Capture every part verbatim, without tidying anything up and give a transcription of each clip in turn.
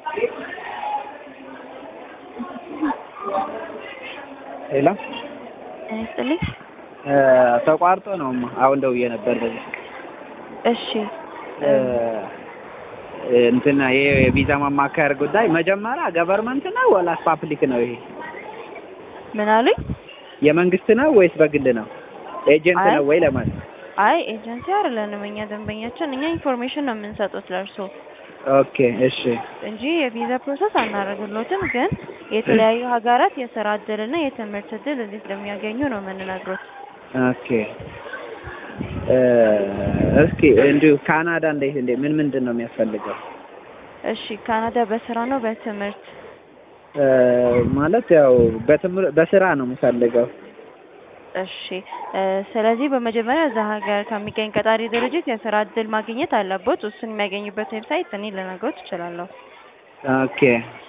ሄሎ ይስጥልኝ። ተቋርጦ ነው አሁን ደውዬ ነበር በዚህ። እሺ እንትና ይሄ የቪዛ ማማከር ጉዳይ መጀመሪያ ገቨርመንት ነው ወላስ ፓብሊክ ነው? ይሄ ምን አሉኝ? የመንግስት ነው ወይስ በግል ነው? ኤጀንት ነው ወይ ለማለት? አይ ኤጀንሲ አይደለንም እኛ ደንበኛችን፣ እኛ ኢንፎርሜሽን ነው የምንሰጡት ለእርሶ። ኦኬ እሺ። እንጂ የቪዛ ፕሮሰስ አናደርግሎትም፣ ግን የተለያዩ ሀገራት የስራ እድልና የትምህርት እድል እንዴት እንደሚያገኙ ነው የምንነግሮት። ኦኬ እስኪ እንዲሁ ካናዳ እንዴት እንዴ ምን ምንድን ነው የሚያስፈልገው? እሺ ካናዳ በስራ ነው በትምህርት? ማለት ያው በትምህርት በስራ ነው የምፈልገው። እሺ ስለዚህ በመጀመሪያ እዛ ሀገር ከሚገኝ ቀጣሪ ድርጅት የስራ እድል ማግኘት አለቦት። እሱን የሚያገኙበት ዌብሳይት እኔ ልነግሮት እችላለሁ። ኦኬ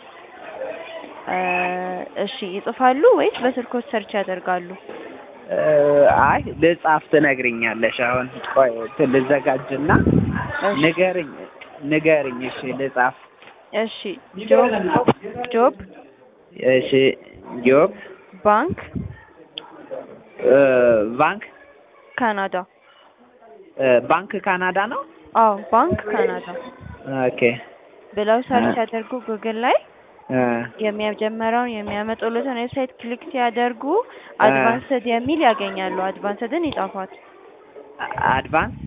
እሺ ይጽፋሉ ወይስ በስልክዎት ሰርች ያደርጋሉ? አይ ልጻፍ ትነግሪኛለሽ? አሁን ቆይ ልዘጋጅና ንገሪኝ ንገሪኝ። እሺ ልጻፍ። እሺ ጆብ ጆብ እሺ ጆብ ባንክ ባንክ ካናዳ ባንክ ካናዳ ነው? አዎ ባንክ ካናዳ ኦኬ ብለው ሰርች ያደርጉ ጉግል ላይ። የሚያጀምረውን የሚያመጡልትን ዌብሳይት ክሊክ ሲያደርጉ አድቫንስድ የሚል ያገኛሉ። አድቫንስድን ይጻፏት። አድቫንስ